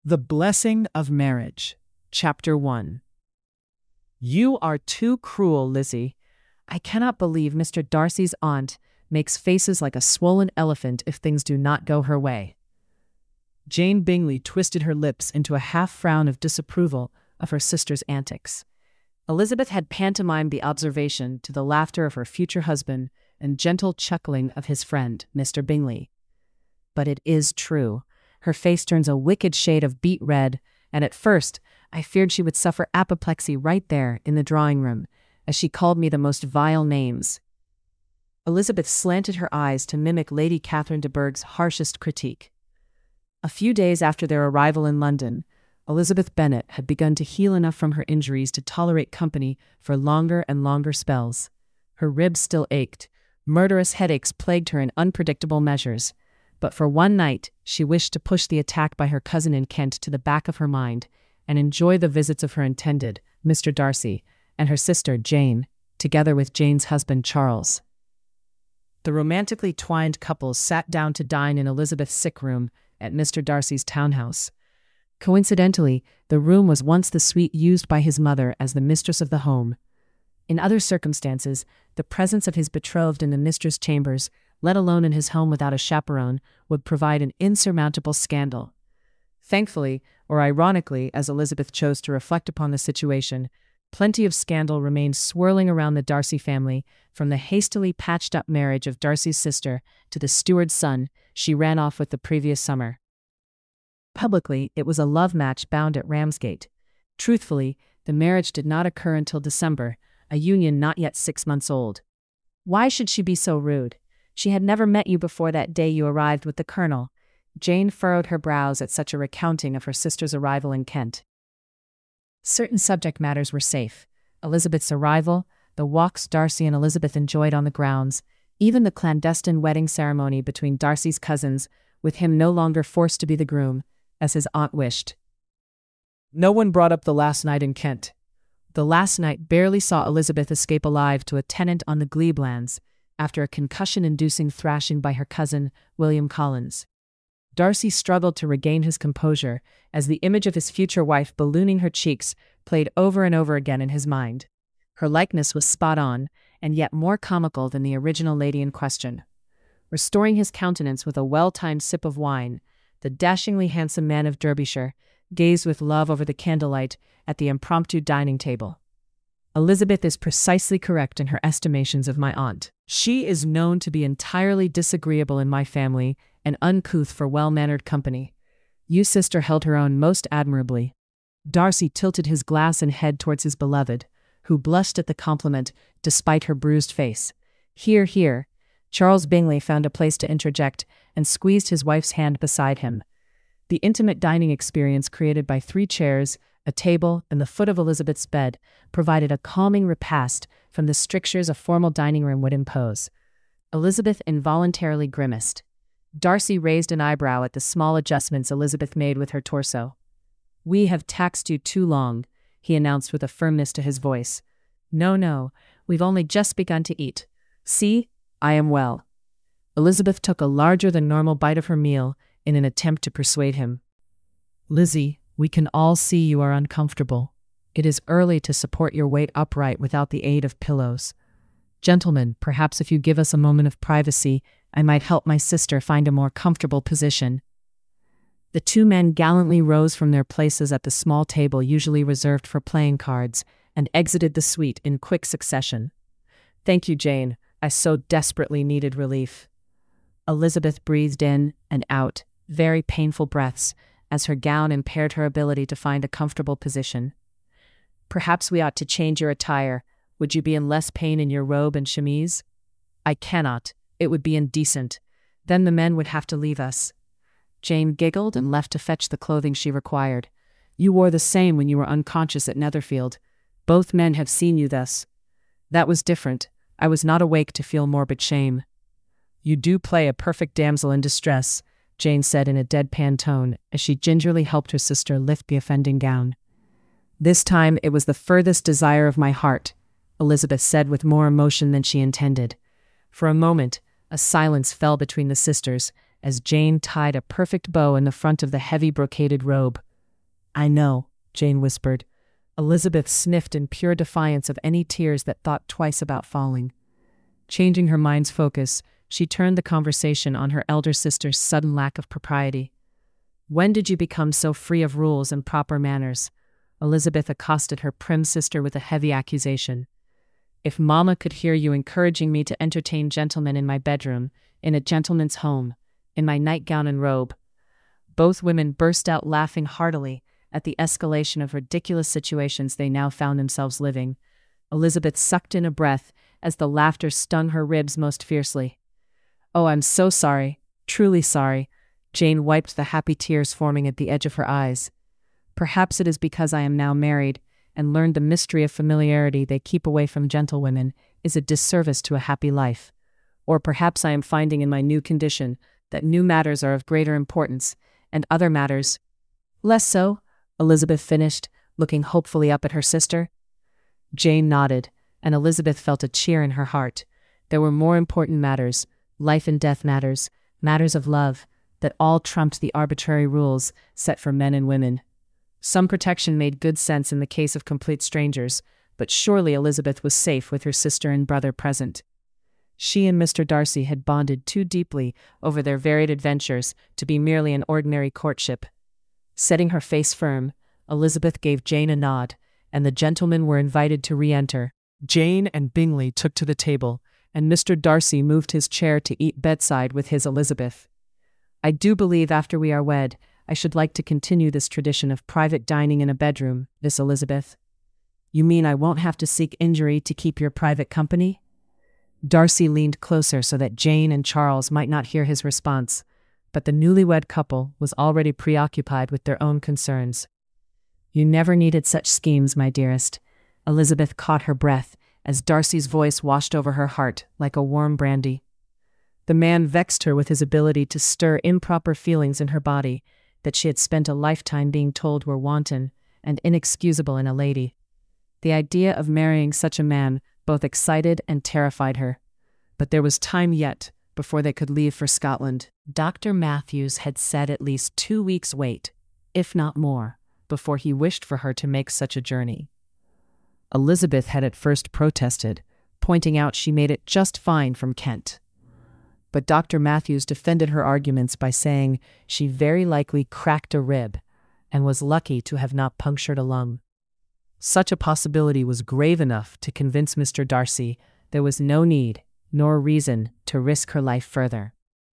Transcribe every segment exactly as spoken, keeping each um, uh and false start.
The Blessing of Marriage, Chapter one. You are too cruel, Lizzie. I cannot believe Mister Darcy's aunt makes faces like a swollen elephant if things do not go her way. Jane Bingley twisted her lips into a half-frown of disapproval of her sister's antics. Elizabeth had pantomimed the observation to the laughter of her future husband and gentle chuckling of his friend, Mister Bingley. But it is true. Her face turns a wicked shade of beet red, and at first I feared she would suffer apoplexy right there in the drawing-room, as she called me the most vile names. Elizabeth slanted her eyes to mimic Lady Catherine de Bourgh's harshest critique. A few days after their arrival in London, Elizabeth Bennet had begun to heal enough from her injuries to tolerate company for longer and longer spells. Her ribs still ached. Murderous headaches plagued her in unpredictable measures. But for one night, she wished to push the attack by her cousin in Kent to the back of her mind and enjoy the visits of her intended, Mister Darcy, and her sister, Jane, together with Jane's husband, Charles. The romantically twined couples sat down to dine in Elizabeth's sick room at Mister Darcy's townhouse. Coincidentally, the room was once the suite used by his mother as the mistress of the home. In other circumstances, the presence of his betrothed in the mistress' chambers, let alone in his home without a chaperone, would provide an insurmountable scandal. Thankfully, or ironically, as Elizabeth chose to reflect upon the situation, plenty of scandal remained swirling around the Darcy family, from the hastily patched-up marriage of Darcy's sister to the steward's son she ran off with the previous summer. Publicly, it was a love match bound at Ramsgate. Truthfully, the marriage did not occur until December, a union not yet six months old. Why should she be so rude? She had never met you before that day you arrived with the Colonel. Jane furrowed her brows at such a recounting of her sister's arrival in Kent. Certain subject matters were safe. Elizabeth's arrival, the walks Darcy and Elizabeth enjoyed on the grounds, even the clandestine wedding ceremony between Darcy's cousins, with him no longer forced to be the groom, as his aunt wished. No one brought up the last night in Kent. The last night barely saw Elizabeth escape alive to a tenant on the Gleblands, after a concussion-inducing thrashing by her cousin, William Collins. Darcy struggled to regain his composure as the image of his future wife ballooning her cheeks played over and over again in his mind. Her likeness was spot on, and yet more comical than the original lady in question. Restoring his countenance with a well-timed sip of wine, the dashingly handsome man of Derbyshire gazed with love over the candlelight at the impromptu dining table. Elizabeth is precisely correct in her estimations of my aunt. She is known to be entirely disagreeable in my family and uncouth for well-mannered company. You sister held her own most admirably. Darcy tilted his glass and head towards his beloved, who blushed at the compliment despite her bruised face. Hear, hear. Charles Bingley found a place to interject and squeezed his wife's hand beside him. The intimate dining experience created by three chairs, a table, and the foot of Elizabeth's bed provided a calming repast from the strictures a formal dining room would impose. Elizabeth involuntarily grimaced. Darcy raised an eyebrow at the small adjustments Elizabeth made with her torso. "We have taxed you too long," he announced with a firmness to his voice. "No, no, we've only just begun to eat. See, I am well." Elizabeth took a larger-than-normal bite of her meal in an attempt to persuade him. "Lizzie, we can all see you are uncomfortable. It is early to support your weight upright without the aid of pillows. Gentlemen, perhaps if you give us a moment of privacy, I might help my sister find a more comfortable position." The two men gallantly rose from their places at the small table usually reserved for playing cards and exited the suite in quick succession. "Thank you, Jane. I so desperately needed relief." Elizabeth breathed in and out, very painful breaths, as her gown impaired her ability to find a comfortable position. "Perhaps we ought to change your attire. Would you be in less pain in your robe and chemise?" "I cannot. It would be indecent. Then the men would have to leave us." Jane giggled and left to fetch the clothing she required. "You wore the same when you were unconscious at Netherfield. Both men have seen you thus." "That was different. I was not awake to feel morbid shame." "You do play a perfect damsel in distress," Jane said in a deadpan tone as she gingerly helped her sister lift the offending gown. "This time it was the furthest desire of my heart," Elizabeth said with more emotion than she intended. For a moment, a silence fell between the sisters as Jane tied a perfect bow in the front of the heavy brocaded robe. I know, Jane whispered. Elizabeth sniffed in pure defiance of any tears that thought twice about falling. Changing her mind's focus, she turned the conversation on her elder sister's sudden lack of propriety. When did you become so free of rules and proper manners? Elizabeth accosted her prim sister with a heavy accusation. If Mama could hear you encouraging me to entertain gentlemen in my bedroom, in a gentleman's home, in my nightgown and robe. Both women burst out laughing heartily at the escalation of ridiculous situations they now found themselves living. Elizabeth sucked in a breath as the laughter stung her ribs most fiercely. Oh, I'm so sorry, truly sorry. Jane wiped the happy tears forming at the edge of her eyes. Perhaps it is because I am now married and learned the mystery of familiarity they keep away from gentlewomen is a disservice to a happy life. Or perhaps I am finding in my new condition that new matters are of greater importance, and other matters less so, Elizabeth finished, looking hopefully up at her sister. Jane nodded, and Elizabeth felt a cheer in her heart. There were more important matters, life and death matters, matters of love, that all trumped the arbitrary rules set for men and women. Some protection made good sense in the case of complete strangers, but surely Elizabeth was safe with her sister and brother present. She and Mister Darcy had bonded too deeply over their varied adventures to be merely an ordinary courtship. Setting her face firm, Elizabeth gave Jane a nod, and the gentlemen were invited to re-enter. Jane and Bingley took to the table, and Mister Darcy moved his chair to eat bedside with his Elizabeth. I do believe after we are wed, I should like to continue this tradition of private dining in a bedroom, Miss Elizabeth. You mean I won't have to seek injury to keep your private company? Darcy leaned closer so that Jane and Charles might not hear his response, but the newlywed couple was already preoccupied with their own concerns. You never needed such schemes, my dearest. Elizabeth caught her breath as Darcy's voice washed over her heart like a warm brandy. The man vexed her with his ability to stir improper feelings in her body that she had spent a lifetime being told were wanton and inexcusable in a lady. The idea of marrying such a man both excited and terrified her. But there was time yet before they could leave for Scotland. Doctor Matthews had said at least two weeks' wait, if not more, before he wished for her to make such a journey. Elizabeth had at first protested, pointing out she made it just fine from Kent. But Doctor Matthews defended her arguments by saying she very likely cracked a rib and was lucky to have not punctured a lung. Such a possibility was grave enough to convince Mister Darcy there was no need nor reason to risk her life further.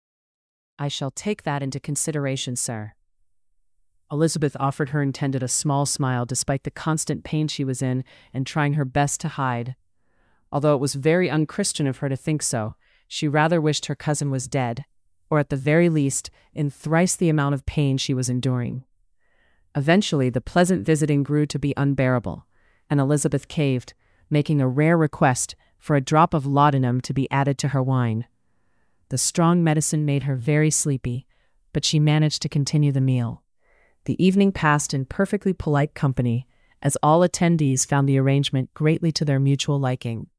I shall take that into consideration, sir. Elizabeth offered her intended a small smile despite the constant pain she was in and trying her best to hide. Although it was very unchristian of her to think so, she rather wished her cousin was dead, or at the very least, in thrice the amount of pain she was enduring. Eventually, the pleasant visiting grew to be unbearable, and Elizabeth caved, making a rare request for a drop of laudanum to be added to her wine. The strong medicine made her very sleepy, but she managed to continue the meal. The evening passed in perfectly polite company, as all attendees found the arrangement greatly to their mutual liking.